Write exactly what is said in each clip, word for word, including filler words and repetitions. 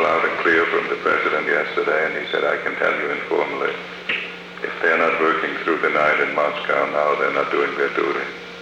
loud and clear from the President yesterday, and he said, I can tell you informally, if they're not working through the night in Moscow now, they're not doing their duty.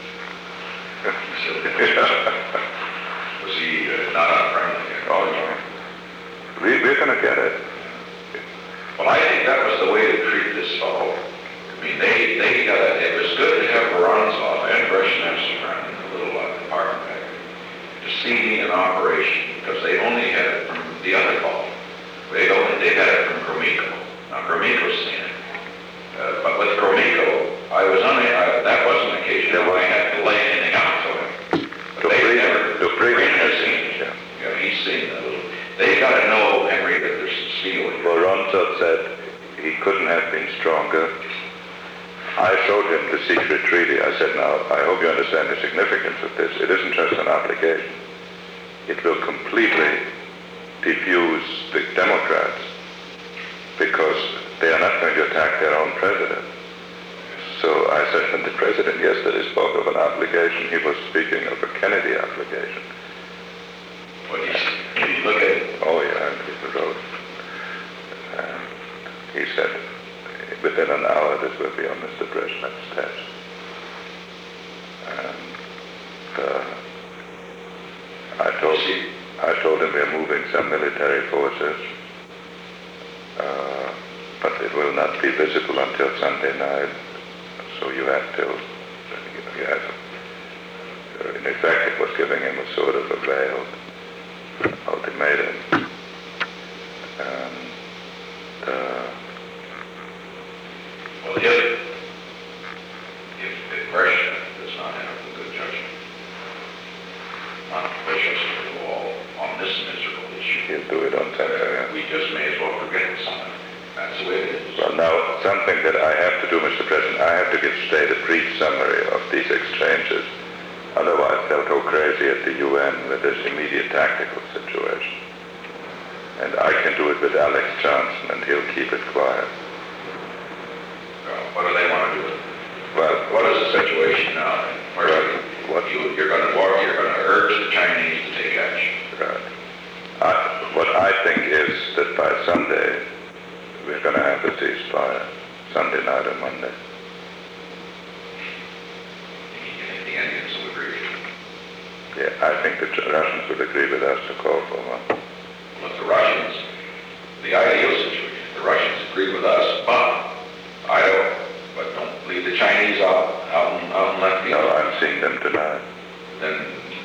Was he uh, not unfriendly? Oh, no. We, we're going to get it. Well, I think that was the way to treat this fellow. I mean, they, they got it. It was good to have Vorontsov and Brezhnev's around in the little uh, apartment back to see me in operation, because they only had it from the other fellow. They only they had it from Gromyko. Now, Gromyko's seen it. Uh, but with Gromyko, I was on a, I, that wasn't the occasion when I had to lay anything out to him. But they never, Dobrynin has seen it. Yeah. Yeah, he's seen the little. They got to know, Henry, that there's some steel here. Vorontsov said he couldn't have been stronger. I showed him the secret treaty. I said, now, I hope you understand the significance of this. It isn't just an obligation. It will completely defuse the Democrats because they are not going to attack their own president. So I said, when the president yesterday spoke of an obligation, he was speaking of a Kennedy obligation. What did he, did he look at it? Oh, yeah, and he wrote. And he said, within an hour, this will be on Mister Brezhnev's desk. And uh, I told him, I told him we're moving some military forces, uh, but it will not be visible until Sunday night. So you have to, you have, in effect, it was giving him a sort of a veiled ultimatum. And uh, well, if, if, if Brezhnev does not have a good judgment, not to push us to the wall on this miserable issue, he'll do it on Saturday. uh, we just may as well forget it sometime. That's the way it is. Well, now, something that I have to do, Mister President, I have to give State a brief summary of these exchanges. Otherwise, they'll go crazy at the U N with this immediate tactical situation. And I can do it with Alex Johnson, and he'll keep it quiet. Well, what do they want to do? Well, what is the situation now? Where well, what, you, you're going to walk, you're going to urge the Chinese to take action. Right. I, what I think is that by Sunday, we're going to have a ceasefire, Sunday night or Monday. You think the Indians will agree? Yeah, I think the Russians will agree with us to call for one. Well, if the Russians, the ideal situation, the Russians agree with us, but I don't, but don't leave the Chinese out, out, and, out and left No, behind. I'm seeing them tonight. Then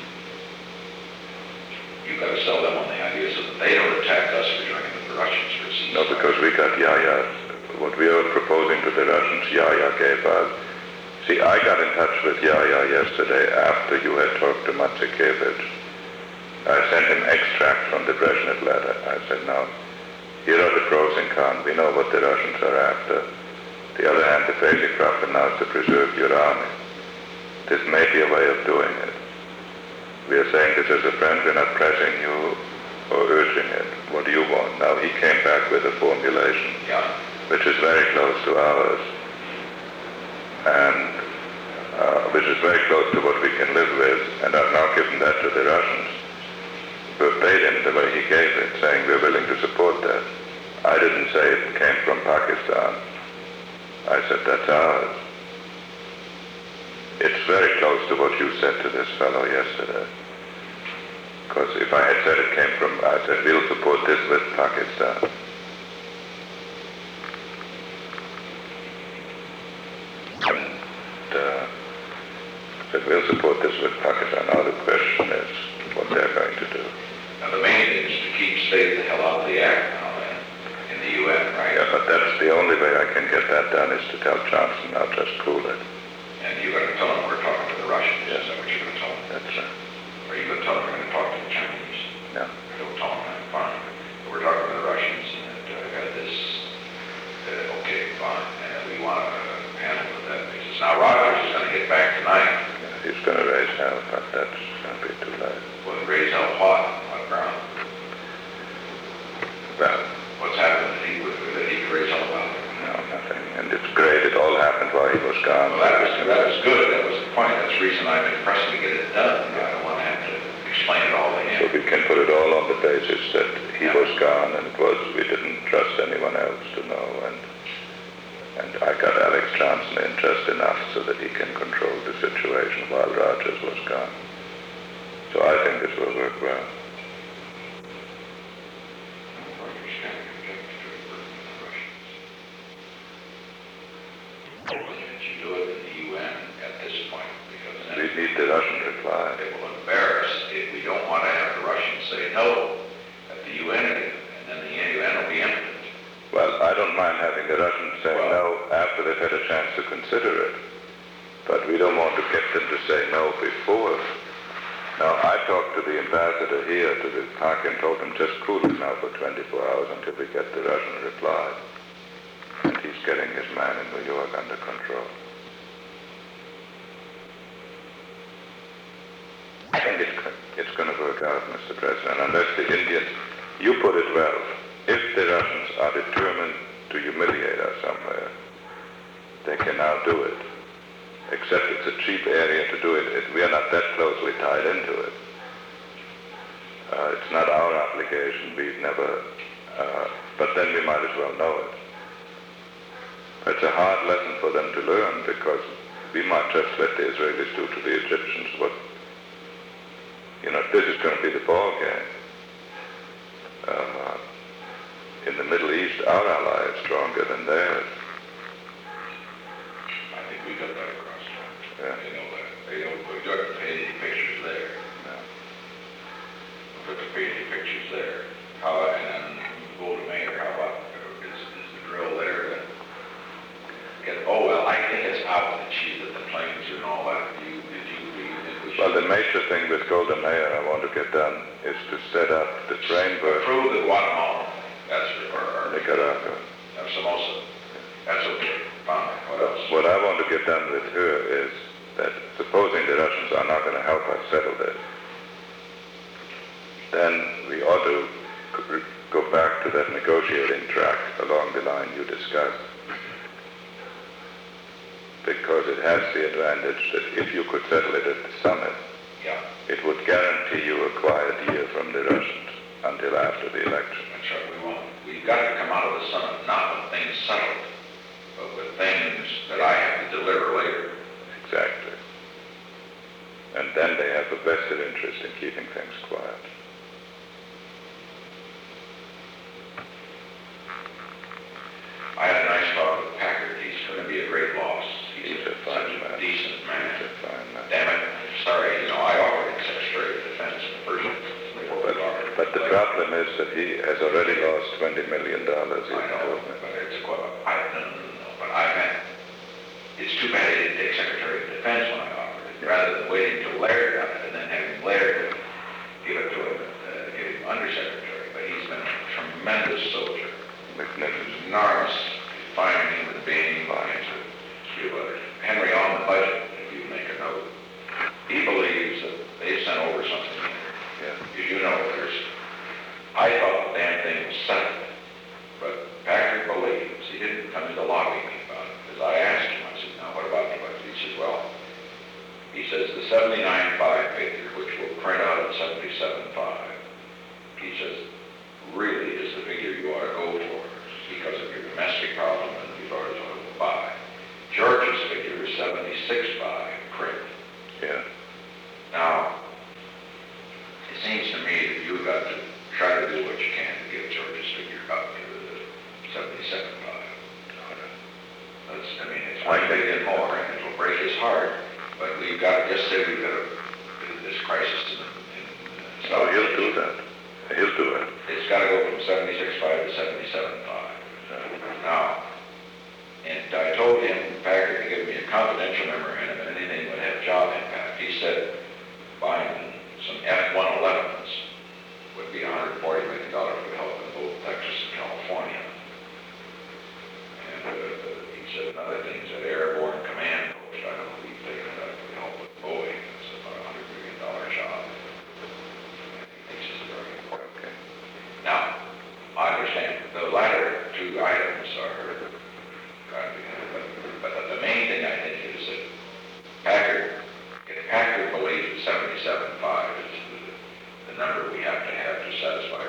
you've got to sell them on the idea so that they don't attack us for joining with the Russians for a ceasefire. No, because we got Yaya. What we are proposing to the Russians, Yaya gave us. See, I got in touch with Yaya yesterday after you had talked to Matsakevich. I sent him extract from the Brezhnev letter. I said, now, here are the pros and cons. We know what the Russians are after. The other hand, the basic problem now is to preserve your army. This may be a way of doing it. We are saying this as a friend, we're not pressing you or urging it. What do you want? Now, he came back with a formulation, Yeah. which is very close to ours, and uh, which is very close to what we can live with, and I've now given that to the Russians, verbatim the way he gave it, saying we're willing to support that. I didn't say it came from Pakistan. I said that's ours. It's very close to what you said to this fellow yesterday. Because if I had said it came from, I said we'll support this with Pakistan. And uh, I said we'll support this with Pakistan. Now the question is what they're going to do. Now the main thing is to keep state the hell out of the act now then, in the U N, right? Yeah, but that's the only way I can get that done is to tell Johnson, now just cool it. And you're going to tell them we're talking to the Russians. Yes. Is that what you're going to tell them? That's right. Or are you going to tell them we're going to talk to the Chinese? No. Don't tell them that, fine. But we're talking to the Russians and that uh, got this, uh, okay, fine. And we want to uh, handle it that basis. Now Rogers is going to get back tonight. Yeah, he's going to raise hell, but that's going to be too late. Well, raise hell what? On ground? Well, What's happened that he would, that he could raise hell about? no, nothing. And it's great. It all happened while he was gone. Well, that was, that was good. That was the point. That's the reason I've been pressing to get it done. I don't want to have to explain it all to So him. we can put it all on the basis that he was gone and it was, we didn't trust anyone else to know, and and I got Alex Johnson interested enough so that he can control the situation while Rogers was gone. So I think this will work well. You do it in the U N at this point, because then We need the Russian reply. it will embarrass if we don't want to have the Russians say no at the U N again, and then the U N will be impotent. Well, I don't mind having the Russians say Well, no after they've had a chance to consider it, but we don't want to get them to say no before. Now, I talked to the ambassador here to the park and told him just cool it now for twenty-four hours until we get the Russian reply. And he's getting his man in New York under control. I think it's, it's going to work out, Mister President, unless the Indians, you put it well, if the Russians are determined to humiliate us somewhere, they can now do it. Except it's a cheap area to do it. it we are not that closely tied into it. Uh, it's not our obligation. We've never, uh, but then we might as well know it. It's a hard lesson for them to learn because we might just let the Israelis do to the Egyptians what, you know, this is going to be the ball game. Uh, in the Middle East, our ally is stronger than theirs. I think we got that across. Yeah. They know that. They don't, we don't have to paint any pictures there. No. We have to paint any pictures there. How, and then go to Mayor, how about, is, is the drill there? Then get, oh, well, I think it's out that she, that the planes and all that. You, did you, did you, Well, the major thing with Golda Meir I want to get done is to set up the framework. Prove that Guatemala, that's, or, or Nicaragua. or Somoza. That's okay. Fine. What else? What I want to get done with her is that supposing the Russians are not going to help us settle this, then we ought to go back to that negotiating track along the line you discussed. Because it has the advantage that if you could settle it at the summit, Yeah. it would guarantee you a quiet year from the Russians until after the election. That's right. We want, we've got to come out of the summit not with things settled, but with things that I have to deliver later. Exactly. And then they have a vested interest in keeping things quiet. I had a nice talk with Packard. He's going to be a great loss. He's, He's a a, fine such a man. decent man. He's a fine man. Damn it. Sorry, you know, I offered him Secretary of Defense in the first before we But, offered. but the problem is that he has already lost twenty million dollars. I know, but it's quite, I, no, no, no, no, but I meant, it's too bad he didn't take Secretary of Defense when I offered it, rather than waiting until Laird got it, and then having Laird give it to him, uh, give him Undersecretary. But he's been a tremendous soldier. Magnificent. Enormous, fine human being, fine to do others. Henry, on the budget, if you make a note, he believes that they sent over something in there. Yeah. As you know, there's, I thought the damn thing was settled, but Patrick believes, he didn't come to lobby me about it, because I asked him, I said, now what about the budget? He says, well, he says the seventy-nine five figure, which will print out at seventy-seven five, he says, really is the figure you ought to go for because of your domestic problem and you've already told him to buy. George's figure is seventy-six five print. Yeah. Now, it seems to me that you've got to try to do what you can to get George's figure up to the seventy-seven five. That's, I mean, it's one thing and more, and it'll break his heart, but we've got to just say we've got to, this crisis in, in, in Oh, he'll do that. He'll do it. It's got to go from seventy-six five to seventy-seven five. Now, and I told him, Packard, to give me a confidential memorandum and anything would have job impact. He said buying some F one elevens would be one hundred forty million dollars would help in both Texas and California. And uh, he said another thing is that airborne command post, I don't believe they could would help with Boeing. It's about a one hundred million dollars job. He thinks it's very important. Okay. Now, I understand the latter two items are, but, but the main thing I think is that Packard, if Packard believes that seventy-seven five is the, the number we have to have to satisfy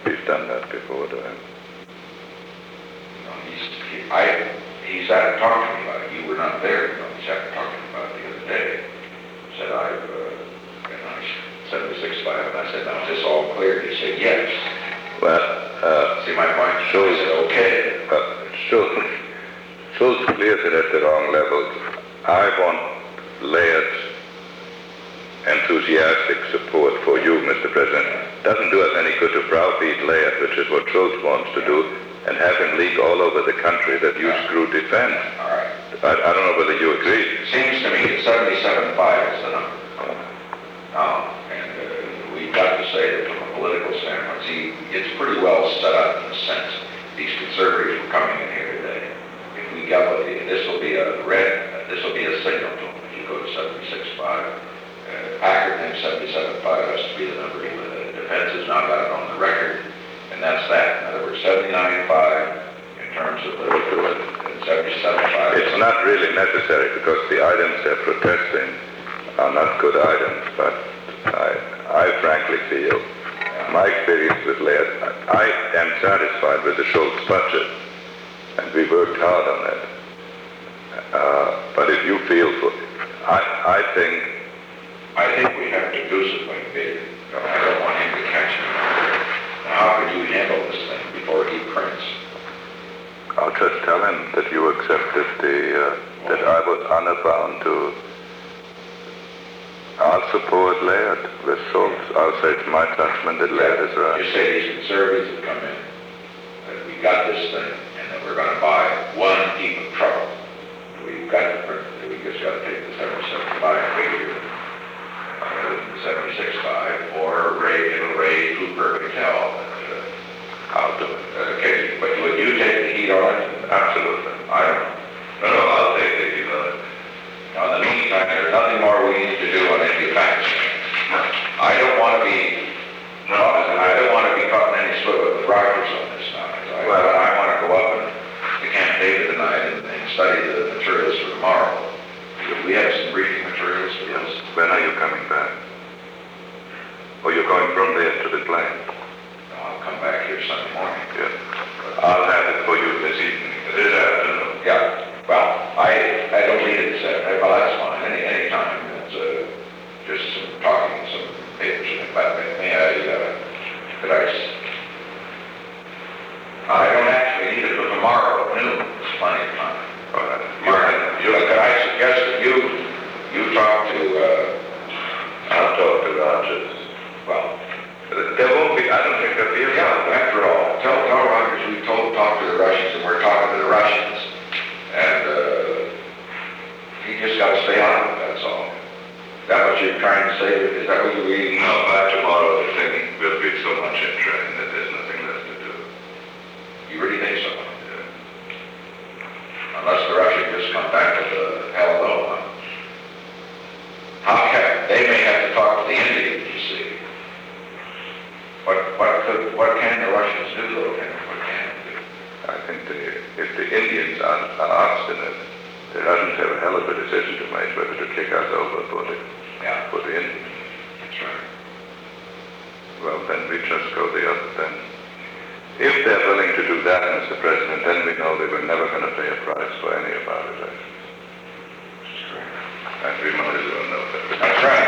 he's done that before, do I? No, he's, he, I, he's had to talk to me about it. You were not there, you know, he's had to talk to me about it the other day. Said I've, uh, and I seventy-six five, and I said, now is this all clear? He said, yes. Well, uh, See my point? Schultz, I said, okay. uh, Schultz, Schultz clears it at the wrong levels. I want Layard's enthusiastic support for you, Mister President. Doesn't do us any good to browbeat Layard, which is what Schultz wants to do, and have him leak all over the country that you screw defense. All right. I, I don't know whether you agree. Seems to me that seventy-seven five is the number. Um, and uh, we've got to say that from a political standpoint, see, it's pretty well set up in a sense. These conservatives were coming in here today. If we got what the, this will be a red, this will be a signal to them if you go to seventy-six five. Uh, Packard thinks seventy-seven five has to be the number. The defense has now got it on the record, and that's that. In other words, seventy-nine five in terms of the, and seventy-seven five. It's not really necessary because the items they're protesting are not good items, but I, I frankly feel, my experience with Laird, I am satisfied with the Schultz budget, and we worked hard on it. Uh, but if you feel, for, I, I think... I think we have to do something big. I don't want him to catch me. Now, how could you handle this thing before he prints? I'll just tell him that you accepted the, uh, that I was honor-bound to... I'll support Laird with Schultz. I'll say it's my judgment that Laird is right. You say these conservatives have come in, that we got this thing, and that we're going to buy one heap of trouble. We've got to print, we just got to take the seventy-seven five figure, uh, the seventy-six five, or raise, it'll raise Cooper and tell. Uh, I'll do it. Okay, but would you take the heat on it? Absolutely. I don't. No, no, I'll take the heat on it. Now, in the meantime, there's nothing more we need to do on any facts. I don't want to be, no, I don't want to be caught in any swivel with Rogers on this now. I, well, I want to go up and to Camp David tonight and, and study the materials for tomorrow. We have some briefing materials for this. When are you coming back? Or you're going from there to the plane? I'll come back here Sunday morning. Yeah. I'll have it for you this evening, this afternoon. Yeah. Well, I I don't need it said. Well, that's fine. Any any time. It's uh, just some talking, some papers. But may I? Uh, could I? s- I don't actually need it till tomorrow at noon. It's plenty of time. All right. Tomorrow. You, could I suggest that you you talk to? Uh, I'll talk to Rogers. well, There won't be, I don't think there'll be a yeah. After all, tell tell Rogers we told talk to the Russians and we're talking to the Russians. And uh, he just got to stay on it, that's all. Is that what you're trying to say? Is that what you're reading? No, by tomorrow the thing will be so much in train that there's nothing left to do. You really think so? Yeah. Unless the Russians just come back to the hell no, huh? How can, they may have to talk to the Indians, you see. What, what could, what can the Russians do, though? Can, what can they do? I think the, if the Indians are, are obstinate, the Russians have a hell of a decision to make whether to kick us over for the, Yeah, for the Indians. that's right. Well, then we just go the other then. If they're willing to do that, Mister President, then we know they were never going to pay a price for any of our elections. That's correct. And we might as well know that. That's right.